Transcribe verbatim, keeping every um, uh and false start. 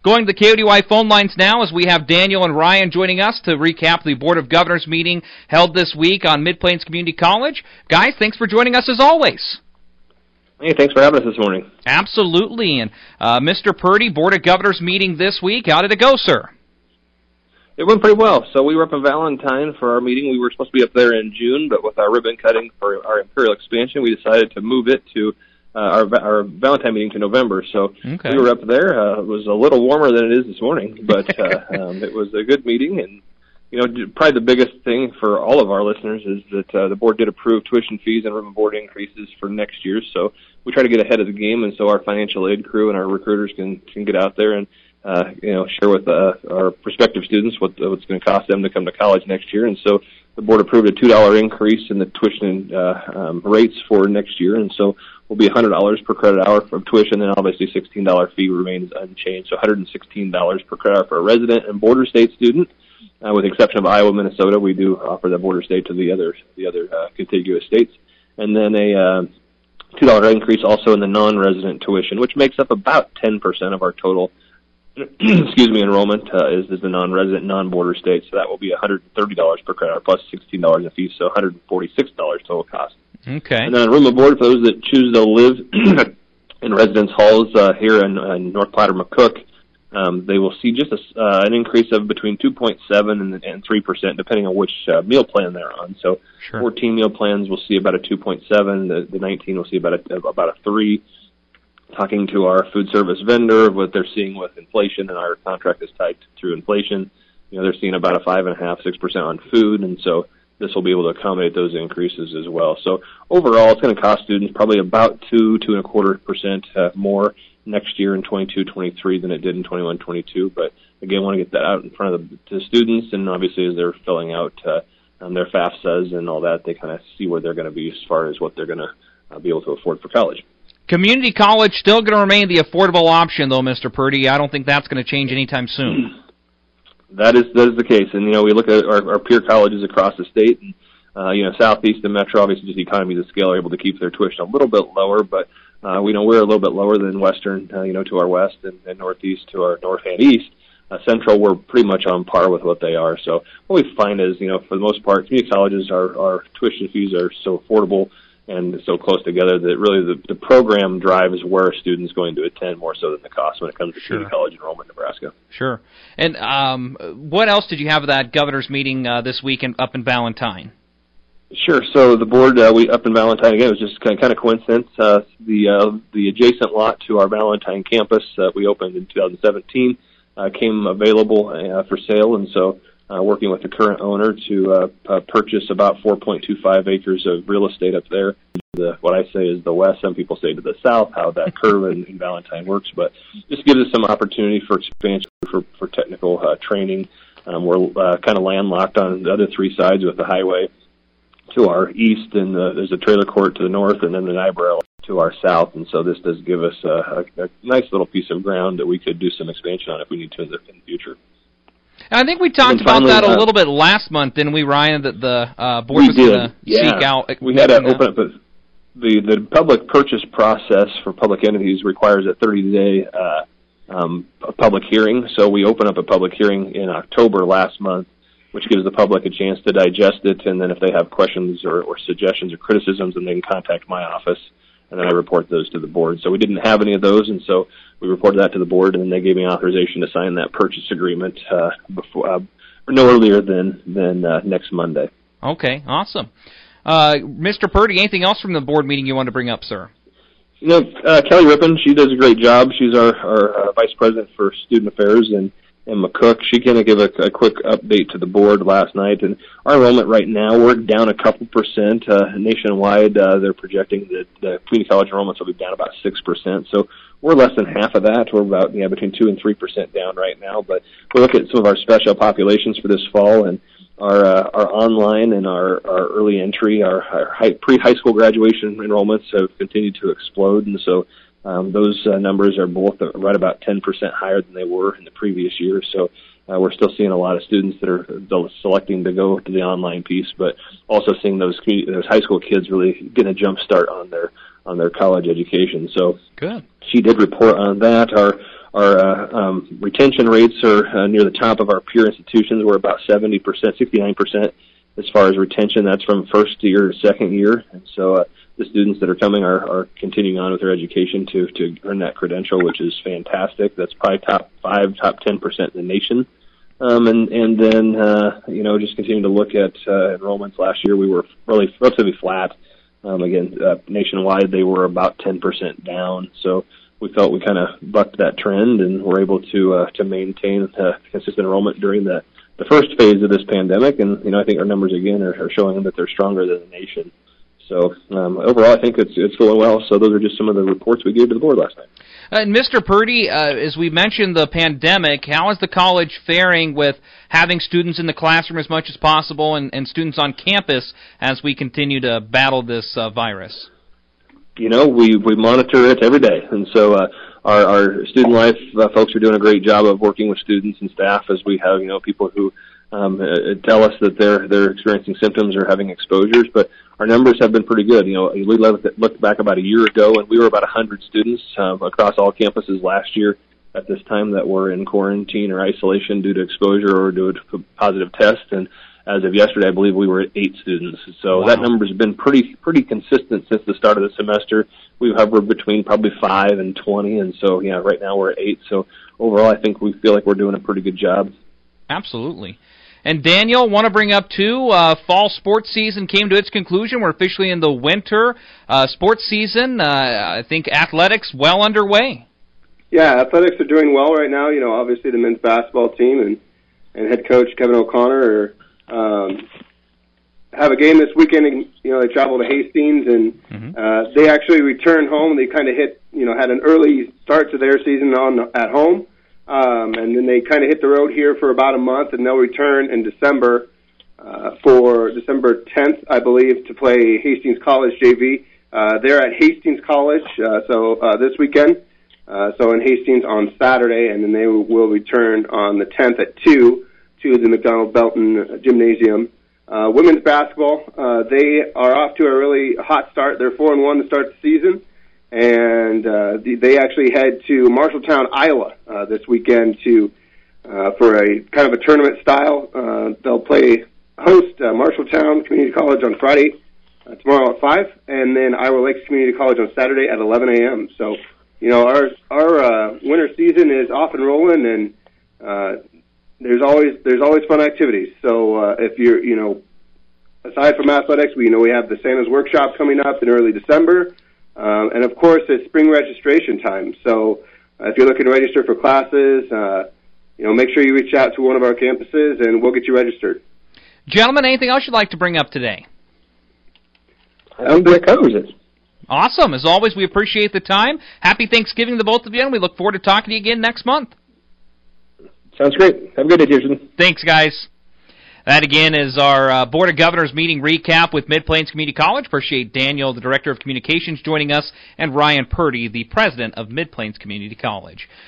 Going to the K O D Y phone lines now as we have Daniel and Ryan joining us to recap the Board of Governors meeting held this week on Mid-Plains Community College. Guys, thanks for joining us as always. Hey, thanks for having us this morning. Absolutely. And uh, Mister Purdy, Board of Governors meeting this week. How did it go, sir? It went pretty well. So we were up in Valentine for our meeting. We were supposed to be up there in June, but with our ribbon cutting for our Imperial expansion, we decided to move it to uh, our our Valentine meeting to November. So okay. we were up there. Uh, it was a little warmer than it is this morning, but uh, um, it was a good meeting. And, you know, probably the biggest thing for all of our listeners is that uh, the board did approve tuition fees and room and board increases for next year. So we try to get ahead of the game, and so our financial aid crew and our recruiters can, can get out there and Uh, you know, share with uh, our prospective students what uh, what's going to cost them to come to college next year. And so the board approved a two dollar increase in the tuition uh, um, rates for next year. And so will be one hundred dollars per credit hour for tuition, and obviously sixteen dollar fee remains unchanged. So one hundred sixteen dollars per credit hour for a resident and border state student. Uh, with the exception of Iowa, Minnesota, we do offer the border state to the other the other uh, contiguous states. And then a uh, two dollar increase also in the non-resident tuition, which makes up about ten percent of our total excuse me, enrollment uh, is, is the non-resident, non-border state, so that will be one hundred thirty dollars per credit hour plus sixteen dollars in fees, so one hundred forty-six dollars total cost. Okay. And then room and board for those that choose to live in residence halls uh, here in, in North Platte or McCook, um, they will see just a, uh, an increase of between two point seven and, and three percent, depending on which uh, meal plan they're on. So sure. fourteen meal plans will see about a two point seven, the, the nineteen will see about a, about a three. Talking to our food service vendor, what they're seeing with inflation, and our contract is tied through inflation. You know, they're seeing about a five and a half, six percent on food, and so this will be able to accommodate those increases as well. So overall, it's going to cost students probably about two, two and a quarter percent uh, more next year in twenty-two twenty-three than it did in twenty-one twenty-two. But again, want to get that out in front of the, the students, and obviously as they're filling out uh, um, their FAFSAs and all that, they kind of see where they're going to be as far as what they're going to uh, be able to afford for college. Community college still going to remain the affordable option, though, Mister Purdy. I don't think that's going to change anytime soon. That is that is the case, and you know we look at our, our peer colleges across the state, and uh, you know Southeast and Metro, obviously just economies of scale, are able to keep their tuition a little bit lower, but uh, we know we're a little bit lower than Western, uh, you know, to our west, and, and Northeast to our north and east. Uh, Central, we're pretty much on par with what they are. So what we find is, you know, for the most part, community colleges, our, our tuition fees are so affordable and so close together that really the, the program drives where a student's going to attend more so than the cost when it comes to sure. community college enrollment in Nebraska. Sure. And um, what else did you have at that governor's meeting uh, this week in, up in Valentine? Sure. So the board, uh, we up in Valentine again, it was just kind of, kind of coincidence. Uh, the uh, the adjacent lot to our Valentine campus that uh, we opened in two thousand seventeen uh, came available uh, for sale, and so Uh, working with the current owner to uh, uh, purchase about four point two five acres of real estate up there. The, what I say is the west, some people say to the south, how that curve in, in Valentine works, but just gives us some opportunity for expansion, for, for technical uh, training. Um, we're uh, kind of landlocked on the other three sides with the highway to our east, and uh, there's a trailer court to the north, and then the Niobrara to our south, and so this does give us a, a, a nice little piece of ground that we could do some expansion on if we need to in the, in the future. And I think we talked about that a little bit last month, didn't we, Ryan, that the uh, board was going to yeah. seek out... We had to open up... A, the, the public purchase process for public entities requires a thirty-day uh, um, public hearing, so we opened up a public hearing in October last month, which gives the public a chance to digest it, and then if they have questions or, or suggestions or criticisms, then they can contact my office, and then I report those to the board. So we didn't have any of those, and so we reported that to the board, and then they gave me authorization to sign that purchase agreement uh, before, uh, no earlier than than uh, next Monday. Okay, awesome. Uh, Mister Purdy, anything else from the board meeting you wanted to bring up, sir? You know, uh, Kelly Rippon, she does a great job. She's our, our uh, vice president for student affairs, and and McCook. She kind of gave a, a quick update to the board last night, and our enrollment right now, we're down a couple percent. Uh, nationwide, uh, they're projecting that the community college enrollments will be down about six percent. So we're less than half of that. We're about yeah, between two and three percent down right now. But we look at some of our special populations for this fall, and our uh, our online and our, our early entry, our, our high, pre-high school graduation enrollments have continued to explode, and so Um, those uh, numbers are both right about ten percent higher than they were in the previous year. So uh, we're still seeing a lot of students that are selecting to go to the online piece, but also seeing those those high school kids really getting a jump start on their on their college education. So good. She did report on that. Our our uh, um, retention rates are uh, near the top of our peer institutions. We're about seventy percent, sixty-nine percent as far as retention. That's from first year to second year. And so uh, the students that are coming are, are continuing on with their education to, to earn that credential, which is fantastic. That's probably top five, top ten percent in the nation. Um, and, and then, uh, you know, just continuing to look at uh, enrollments last year, we were really relatively flat. Um, again, uh, nationwide, they were about ten percent down. So we felt we kind of bucked that trend and were able to uh, to maintain uh, consistent enrollment during the, the first phase of this pandemic. And, you know, I think our numbers, again, are, are showing that they're stronger than the nation. So um, overall, I think it's it's going well. So those are just some of the reports we gave to the board last night. Uh, and Mister Purdy, uh, as we mentioned the pandemic, how is the college faring with having students in the classroom as much as possible and, and students on campus as we continue to battle this uh, virus? You know, we, we monitor it every day. And so uh, our, our student life uh, folks are doing a great job of working with students and staff as we have, you know, people who um, uh, tell us that they're they're experiencing symptoms or having exposures. But our numbers have been pretty good. You know, we looked back about a year ago, and we were about one hundred students um, across all campuses last year at this time that were in quarantine or isolation due to exposure or due to a positive test. And as of yesterday, I believe we were at eight students. So wow. That number has been pretty pretty consistent since the start of the semester. We've hovered between probably five and twenty, and so, yeah, right now we're at eight. So overall, I think we feel like we're doing a pretty good job. Absolutely. And Daniel, want to bring up, too, uh, fall sports season came to its conclusion. We're officially in the winter uh, sports season. Uh, I think athletics well underway. Yeah, athletics are doing well right now. You know, obviously the men's basketball team and, and head coach Kevin O'Connor are, um, have a game this weekend. And, you know, they travel to Hastings, and mm-hmm. uh, they actually returned home. They kind of hit, you know, had an early start to their season on at home. Um, and then they kind of hit the road here for about a month, and they'll return in December uh, for December tenth, I believe, to play Hastings College J V. Uh, they're at Hastings College, uh, so uh, this weekend. Uh, so in Hastings on Saturday, and then they will return on the tenth at two to the McDonald Belton Gymnasium. Uh, women's basketball, uh, they are off to a really hot start. They're four and one to start the season. And uh, they actually head to Marshalltown, Iowa, uh, this weekend to uh, for a kind of a tournament style. Uh, they'll play host uh, Marshalltown Community College on Friday, uh, tomorrow at five, and then Iowa Lakes Community College on Saturday at eleven a.m. So, you know, our our uh, winter season is off and rolling, and uh, there's always there's always fun activities. So uh, if you're, you know, aside from athletics, we you know we have the Santa's Workshop coming up in early December. Um, and, of course, it's spring registration time. So uh, if you're looking to register for classes, uh, you know, make sure you reach out to one of our campuses, and we'll get you registered. Gentlemen, anything else you'd like to bring up today? I think that covers it. Awesome. As always, we appreciate the time. Happy Thanksgiving to both of you, and we look forward to talking to you again next month. Sounds great. Have a good day, Jason. Thanks, guys. That, again, is our uh, Board of Governors meeting recap with Mid-Plains Community College. Appreciate Daniel, the Director of Communications, joining us, and Ryan Purdy, the President of Mid-Plains Community College.